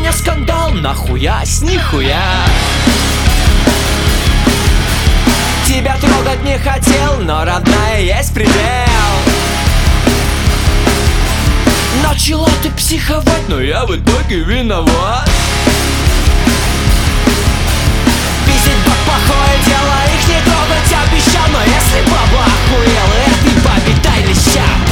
меня скандал, нахуя с нихуя. Тебя трогать не хотел, но, родная, есть предел. Начала ты психовать, но я в итоге виноват. Пиздить баб плохое дело, их не трогать обещал. Но если баба охуела, этой бабе дай леща.